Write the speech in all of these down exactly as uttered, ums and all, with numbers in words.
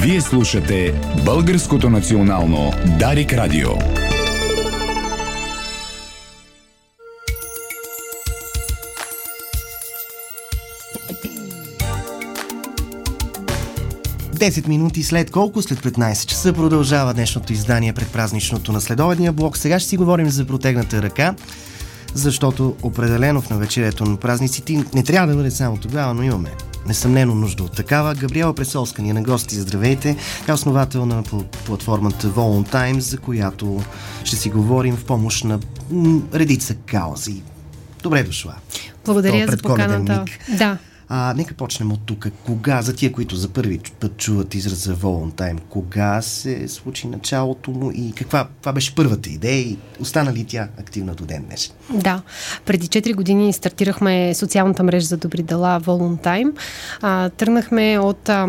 Вие слушате Българското национално Дарик Радио. десет минути след колко? След петнайсет часа продължава днешното издание пред празничното на следобедния блок. Сега ще си говорим за протегната ръка, защото определено в навечерието на празниците не трябва да бъде само тогава, но имаме несъмнено нужда от такава. Габриела Пресолска ни е на гости. Здравейте! Тя е основател на платформата Voluntimes, за която ще си говорим в помощ на м- редица каузи. Добре дошла! Благодаря за поканата. Да. А, нека почнем от тук. Кога, за тия, които за първи път чуват израза Volunteam, кога се случи началото му и каква това беше първата идея и остана ли тя активна до ден днес? Да. Преди четири години стартирахме социалната мрежа за добри дела Volunteam. А, тръгнахме от... А,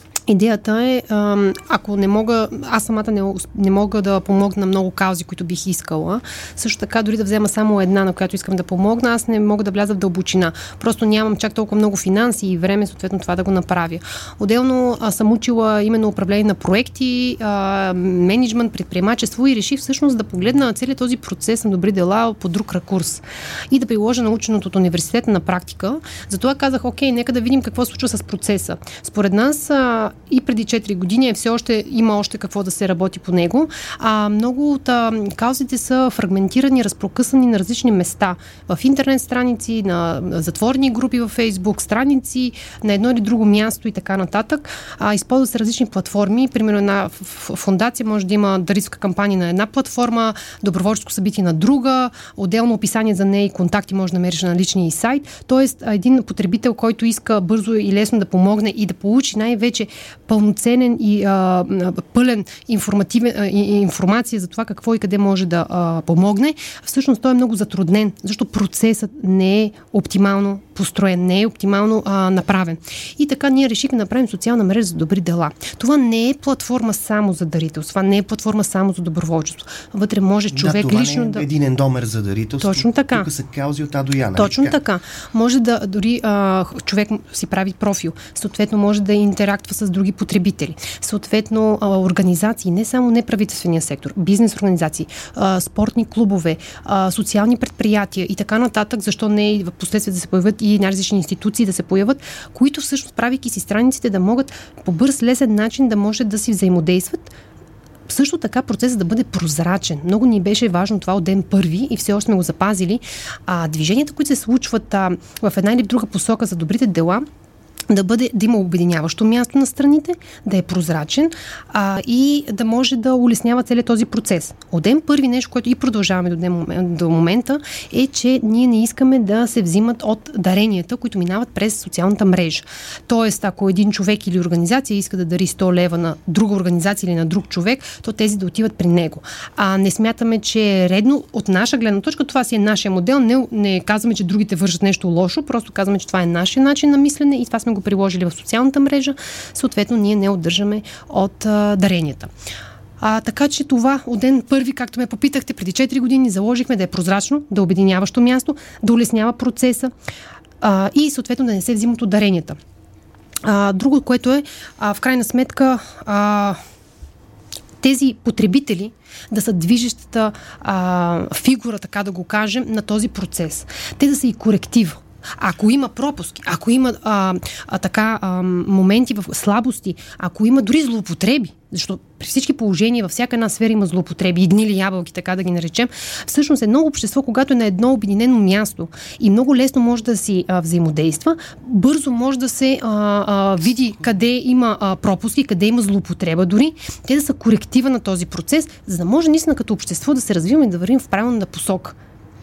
Идеята е, ако не мога, аз самата не, не мога да помогна много каузи, които бих искала. Също така, дори да взема само една, на която искам да помогна, аз не мога да вляза в дълбочина. Просто нямам чак толкова много финанси и време, съответно, това да го направя. Отделно съм учила именно управление на проекти, мениджмънт, предприемачество и реших всъщност да погледна целият този процес на добри дела по друг ракурс и да приложа наученото от университета на практика. Затова казах, окей, нека да видим какво се случва с процеса. Според нас и преди четири години е все още, има още какво да се работи по него. А, много от а, каузите са фрагментирани, разпрокъсани на различни места. В интернет страници, на затворени групи във Фейсбук, страници, на едно или друго място и така нататък. А, използват се различни платформи. Примерно една фондация може да има дарителска кампания на една платформа, доброволческо събитие на друга, отделно описание за нея и контакти може да намериш на личния сайт. Тоест, един потребител, който иска бързо и лесно да помогне и да получи най-вече пълноценен и а, пълен информативен, а, информация за това какво и къде може да а, помогне, всъщност той е много затруднен, защото процесът не е оптимално построен, не е оптимално а, направен. И така ние решихме да направим социална мрежа за добри дела. Това не е платформа само за дарителство, това не е платформа само за доброволчество. Вътре може човек да, лично не е да... единен номер за дарителство. Точно така. Тук са каузи от А до Я. Нали? Точно така. така. Може да дори а, човек си прави профил. Съответно може да интерактва с други потребители. Съответно а, организации, не само неправителствения сектор, бизнес организации, а, спортни клубове, а, социални предприятия и така нататък, защо не и в последствие да се появят и различни институции да се появят, които всъщност правейки си страниците да могат по бърз, лесен начин да може да си взаимодействат. Също така процесът да бъде прозрачен. Много ни беше важно това от ден първи и все още сме го запазили. А, движенията, които се случват а, в една или друга посока за добрите дела, да бъде, да има обединяващо място на страните, да е прозрачен а, и да може да улеснява целият този процес. От ден първи нещо, което и продължаваме до, ден, до момента, е, че ние не искаме да се взимат от даренията, които минават през социалната мрежа. Тоест, ако един човек или организация иска да дари сто лева на друга организация или на друг човек, то тези да отиват при него. А не смятаме, че е редно от наша гледна точка, това си е нашия модел, не, не казваме, че другите вършат нещо лошо, просто казваме, че това е нашия начин на мислене и това сме го приложили в социалната мрежа, съответно ние не отдържаме от а, даренията. А, така че това от ден първи, както ме попитахте, преди четири години заложихме да е прозрачно, да е обединяващо място, да улеснява процеса а, и съответно да не се взимат от даренията. А, друго, което е, а, в крайна сметка, а, тези потребители да са движещата а, фигура, така да го кажем, на този процес. Те да са и коректив. Ако има пропуски, ако има а, а, така а, моменти в слабости, ако има дори злоупотреби, защото при всички положения във всяка една сфера има злоупотреби и гнили ябълки, така да ги наречем, всъщност едно общество, когато е на едно обединено място и много лесно може да си а, взаимодейства, бързо може да се а, а, види къде има а, пропуски, къде има злоупотреба дори, те да са коректива на този процес, за да може наистина като общество да се развиваме и да вървим в правилната посока.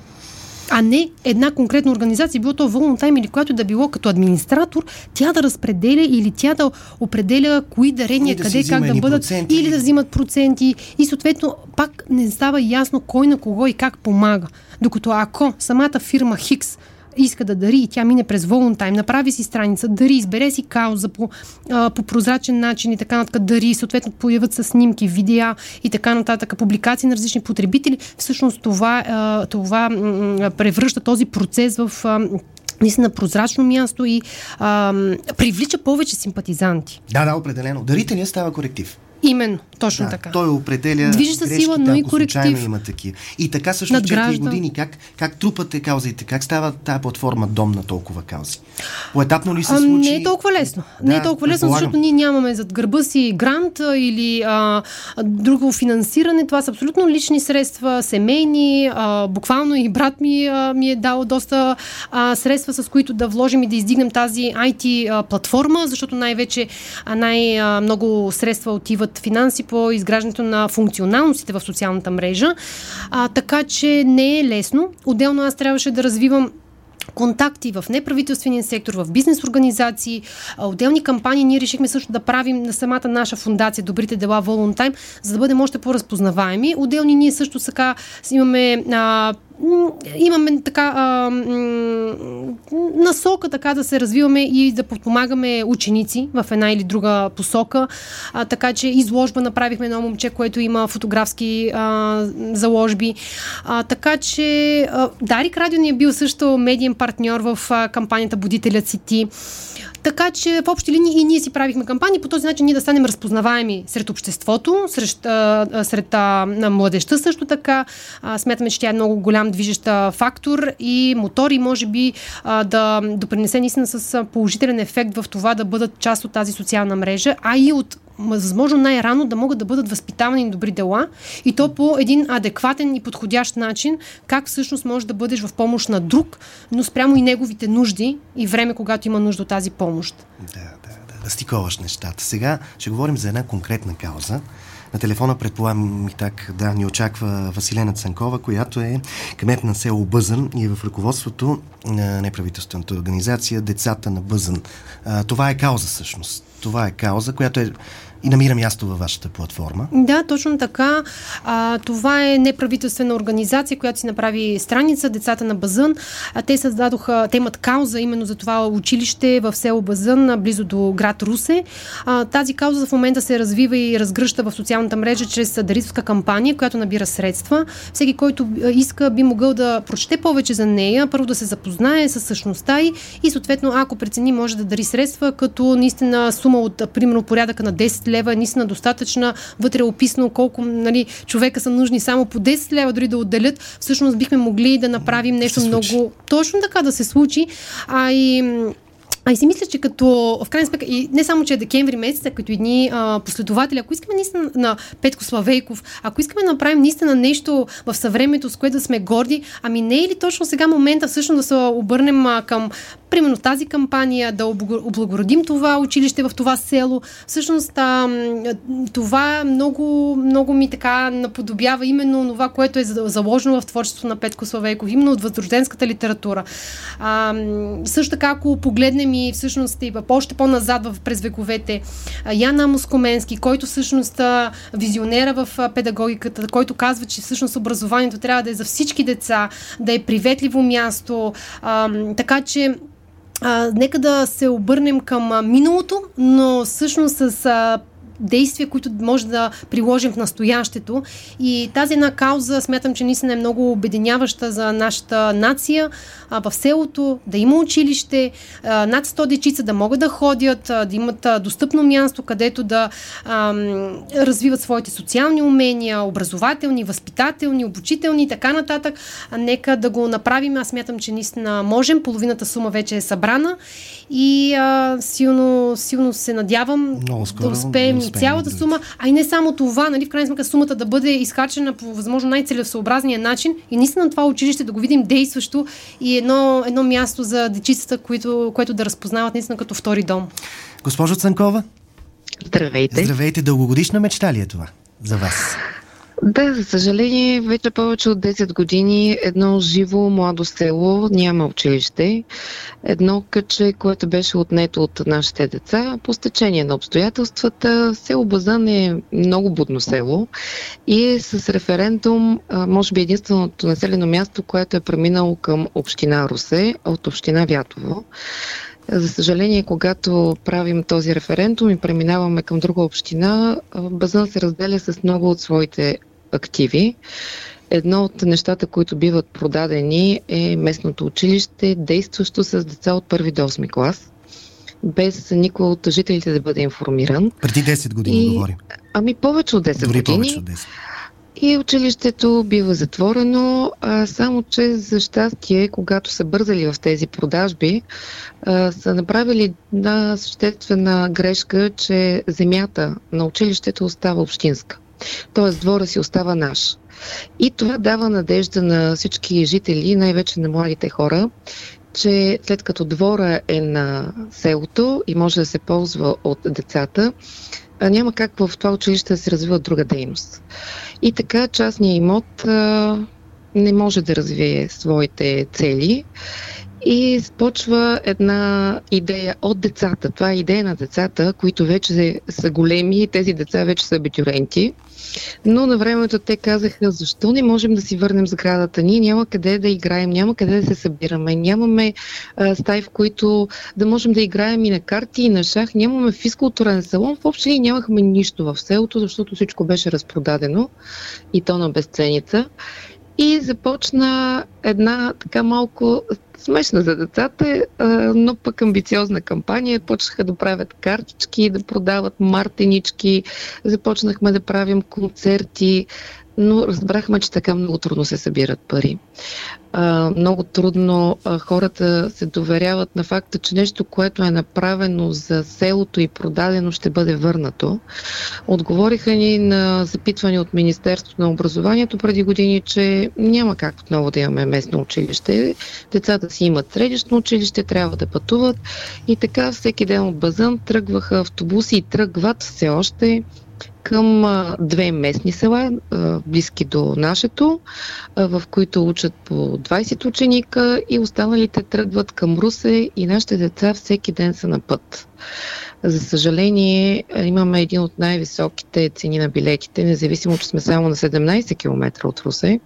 А не една конкретна организация, било то Volunteam или която да било като администратор, тя да разпределя или тя да определя кои дарения, да къде, как да бъдат, проценти. Или да взимат проценти и съответно пак не става ясно кой на кого и как помага. Докато ако самата фирма Хикс иска да дари и тя мине през Volunteam, направи си страница, дари, избере си кауза по, а, по прозрачен начин и така нататък, дари, съответно появят се снимки, видеа и така нататък, публикации на различни потребители, всъщност това, а, това м- превръща този процес в а, наистина прозрачно място и а, привлича повече симпатизанти. Да, да, определено. Дарителят става коректив. Именно, точно да, така. Той определя движи се сила, но и коректив. Има такива. И така също четири години, как, как трупате каузите, как става тая платформа дом на толкова каузи? Поетапно ли се случи? Не е толкова лесно. Да, не е толкова лесно, защото ние нямаме зад гърба си грант или а, друго финансиране. Това са абсолютно лични средства, семейни. А, буквално и брат ми а, ми е дал доста а, средства, с които да вложим и да издигнем тази ай ти а, платформа, защото най-вече а, най-много средства отиват финанси по изграждането на функционалностите в социалната мрежа. А, така че не е лесно. Отделно аз трябваше да развивам контакти в неправителствения сектор, в бизнес организации, отделни кампании. Ние решихме също да правим на самата наша фундация Добрите дела Волонтайм, за да бъдем още по-разпознаваеми. Отделни ние също така имаме а, имаме така а, насока така да се развиваме и да подпомагаме ученици в една или друга посока. А, така че изложба направихме едно момче, което има фотографски а, заложби. А, така че а, Дарик Радио ни е бил също медиен партньор в а, кампанията Будителят си ти. Така че в общи линии и ние си правихме кампании, по този начин ние да станем разпознаваеми сред обществото, сред, а, сред а, младежта също така. А, смятаме, че тя е много голям движеща фактор и мотор и може би а, да допринесе наистина с положителен ефект в това да бъдат част от тази социална мрежа, а и от възможно най-рано да могат да бъдат възпитавани на добри дела и то по един адекватен и подходящ начин, как всъщност можеш да бъдеш в помощ на друг, но спрямо и неговите нужди и време, когато има нужда от тази помощ. Да, да, да, да стиковаш нещата. Сега ще говорим за една конкретна кауза. На телефона, предполагам, ми так, да, ни очаква Василена Цанкова, която е кмет на село Бъзън и е в ръководството на неправителствената организация Децата на Бъзън. А, това е кауза всъщност. Това е кауза, която е и намира място във вашата платформа. Да, точно така. А, това е неправителствена организация, която си направи страница Децата на Бъзън. А, те създадоха, те имат кауза именно за това училище в село Бъзън, близо до град Русе. А, тази кауза в момента се развива и разгръща в социалната мрежа чрез дарителска кампания, която набира средства. Всеки, който иска, би могъл да прочете повече за нея, първо да се запознае с същността й и съответно, ако прецени, може да дари средства, като наистина сума от, примерно, порядъка на десет лева е наистина достатъчна. Вътре е описано колко, нали, човека са нужни само по десет лева дори да отделят. Всъщност бихме могли да направим нещо много точно така да се случи. А и А и си мисля, че като в крайна сметка, и не само, че е декември месец, а като едни а, последователи, ако искаме наистина на Петко Славейков, ако искаме да направим наистина нещо в съвремето, с което да сме горди, ами не е ли точно сега момента всъщност да се обърнем а, към примерно тази кампания, да облагородим това училище в това село. Всъщност а, това много, много ми така наподобява именно това, което е заложено в творчеството на Петко Славейков, именно от възрожденската литература. А, също така, ако погледнем и всъщност и още по-назад в през вековете, Ян Амос Коменски, който всъщност визионера в педагогиката, който казва, че всъщност образованието трябва да е за всички деца, да е приветливо място, а, така че а, нека да се обърнем към миналото, но всъщност с а, действия, които може да приложим в настоящето. И тази една кауза смятам, че наистина е много обединяваща за нашата нация. А, в селото да има училище, а, над сто дечица да могат да ходят, а, да имат а, достъпно място, където да а, развиват своите социални умения, образователни, възпитателни, обучителни и така нататък. А, нека да го направим. Аз смятам, че наистина можем. Половината сума вече е събрана и а, силно, силно се надявам скоро, да успеем и цялата сума, а и не само това, нали, в крайна сметка сумата да бъде изхарчена по възможно най-целесообразния начин и наистина това училище да го видим действащо и едно, едно място за дечицата, което, което да разпознават наистина като втори дом. Госпожо Цанкова? Здравейте. Здравейте. Дългогодишна мечта ли е това за вас? Да, за съжаление, вече повече от десет години едно живо младо село, няма училище, едно кътче, което беше отнето от нашите деца по стечение на обстоятелствата. Село Бъзън е много будно село и е с референдум, може би единственото населено място, което е преминало към община Русе от община Вятово. За съжаление, когато правим този референдум и преминаваме към друга община, Бъзън се разделя с много от своите активи. едно от нещата, които биват продадени, е местното училище, действащо с деца от първи до осми клас, без никой от жителите да бъде информиран. Преди десет години и, говорим. Ами повече от десет Дори години. повече от десет. И училището бива затворено, а само че за щастие, когато са бързали в тези продажби, а, са направили една съществена грешка, че земята на училището остава общинска. Тоест двора си остава наш. И това дава надежда на всички жители, най-вече на младите хора, че след като двора е на селото и може да се ползва от децата, няма как в това училище да се развива друга дейност. И така частният имот а, не може да развие своите цели и започва една идея от децата. Това е идея на децата, които вече са големи и тези деца вече са абитюренти. Но на времето те казаха, защо не можем да си върнем сградата? Ние няма къде да играем, няма къде да се събираме, нямаме а, стаи, в които да можем да играем и на карти, и на шах, нямаме физкултурен салон. Въобще ние нямахме нищо в селото, защото всичко беше разпродадено и то на безценица. И започна една така малко смешна за децата, но пък амбициозна кампания. Почнаха да правят картички, да продават мартенички, започнахме да правим концерти, но разбрахме, че така много трудно се събират пари. А, много трудно а, хората се доверяват на факта, че нещо, което е направено за селото и продадено, ще бъде върнато. Отговориха ни на запитване от Министерството на образованието преди години, че няма как отново да имаме местно училище. Децата си имат средищно училище, трябва да пътуват и така всеки ден от Базън тръгваха автобуси и тръгват все още към а, две местни села, а, близки до нашето, а, в които учат по двайсет ученика и останалите тръгват към Русе и нашите деца всеки ден са на път. За съжаление, имаме един от най-високите цени на билетите, независимо, че сме само на седемнайсет километра от Русе,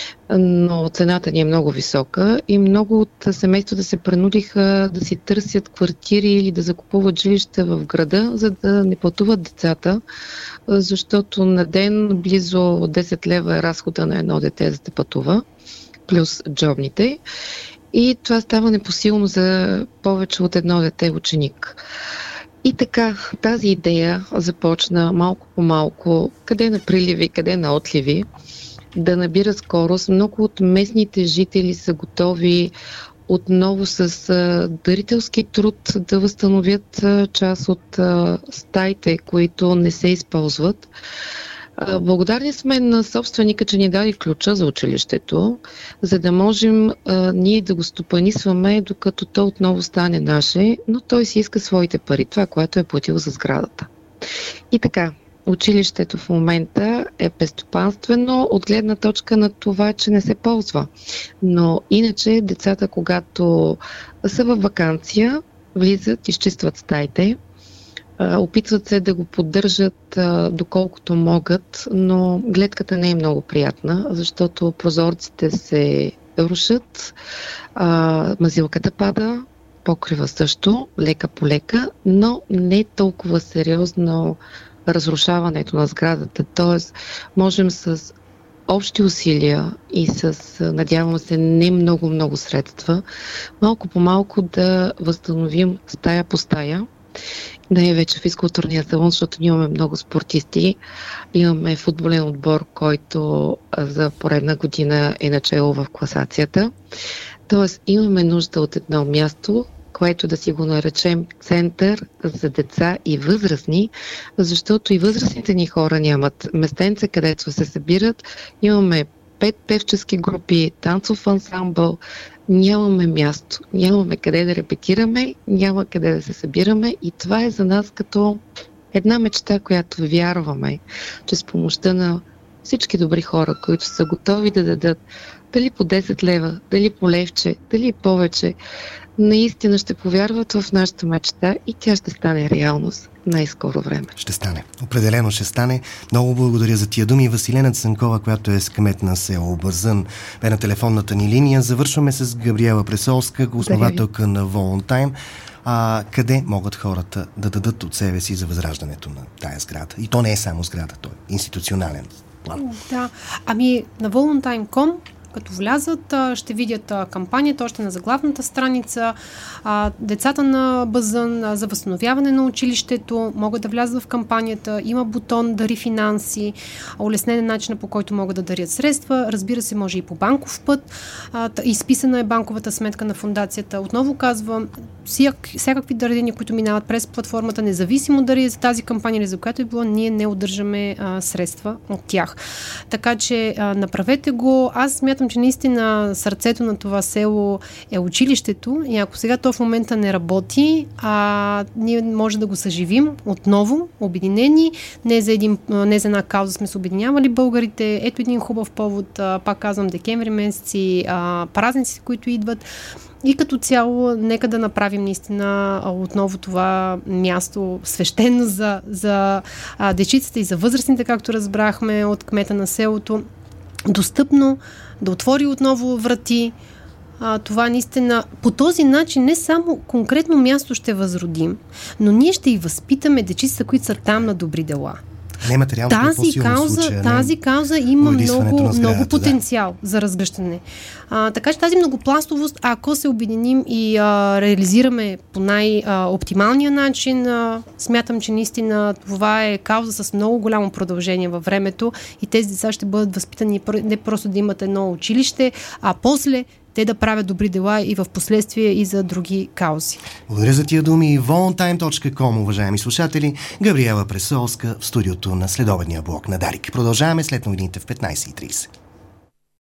но цената ни е много висока и много от семействата се принудиха да си търсят квартири или да закупуват жилища в града, за да не пътуват децата, защото на ден близо десет лева е разхода на едно дете, за да пътува, плюс джобните. И това става непосилно за повече от едно дете ученик. И така, тази идея започна малко по малко, къде на приливи, къде на отливи, да набира скорост. Много от местните жители са готови отново с а, дарителски труд да възстановят а, част от а, стаите, които не се използват. А, благодарни сме на собственика, че ни даде ключа за училището, за да можем а, ние да го стопанисваме, докато то отново стане наше, но той си иска своите пари, това, което е платил за сградата. И така, училището в момента е безстопанствено от гледна точка на това, че не се ползва. Но иначе децата, когато са във ваканция, влизат, изчистват стаите, опитват се да го поддържат доколкото могат, но гледката не е много приятна, защото прозорците се рушат, мазилката пада, покрива също, лека по лека, но не толкова сериозно разрушаването на сградата. Тоест, можем с общи усилия и с, надявам се, не много-много средства, малко по малко да възстановим стая по стая. Най-вече физкултурния салон, защото ние имаме много спортисти. Имаме футболен отбор, който за поредна година е начало в класацията. Тоест, имаме нужда от едно място, което да си го наречем център за деца и възрастни, защото и възрастните ни хора нямат местенце, където се събират. Имаме пет певчески групи, танцов ансамбъл, нямаме място, нямаме къде да репетираме, няма къде да се събираме и това е за нас като една мечта, която вярваме, че с помощта на всички добри хора, които са готови да дадат дали по десет лева, дали по левче, дали повече, наистина ще повярват в нашата мечта и тя ще стане реалност най-скоро време. Ще стане. Определено ще стане. Много благодаря за тия думи. Василена Цанкова, която е кмет на село Бързън, бе на телефонната ни линия. Завършваме с Габриела Пресолска, основателка на Волонтайм. А къде могат хората да дадат от себе си за възраждането на тая сграда? И то не е само сграда, то е институционален план. Да, ами на Voluntime точка com като влязат, ще видят кампанията още на заглавната страница. Децата на Бъзън за възстановяване на училището могат да влязат в кампанията. Има бутон Дари финанси, улеснен е начина, по който могат да дарят средства. Разбира се, може и по банков път. Изписана е банковата сметка на фондацията. Отново казвам, всякакви дарения, които минават през платформата, независимо дали е за тази кампания или за която е било, ние не удържаме а, средства от тях. Така че а, направете го. Аз смятам, че наистина сърцето на това село е училището и ако сега то в момента не работи, а, ние може да го съживим отново, обединени. Не за, един, не за една кауза сме се обединявали българите. Ето един хубав повод, а, пак казвам, декември месеци, а, празниците, които идват. И като цяло, нека да направим наистина отново това място свещено за, за а, дечицата и за възрастните, както разбрахме от кмета на селото, достъпно, да отвори отново врати. А, това наистина, по този начин не само конкретно място ще възродим, но ние ще и възпитаме дечицата, които са там на добри дела. Тази кауза, случая, тази кауза има много, много потенциал да. за разгръщане. А, така че тази многопластовост, ако се обединим и а, реализираме по най-оптималния начин, а, смятам, че наистина това е кауза с много голямо продължение във времето и тези деца ще бъдат възпитани не просто да имат едно училище, а после те да правят добри дела и в последствие и за други каузи. Благодаря за тия думи. Voluntime точка com, уважаеми слушатели. Габриела Пресолска в студиото на следобедния блок на Дарик. Продължаваме след новините в петнайсет и трийсет.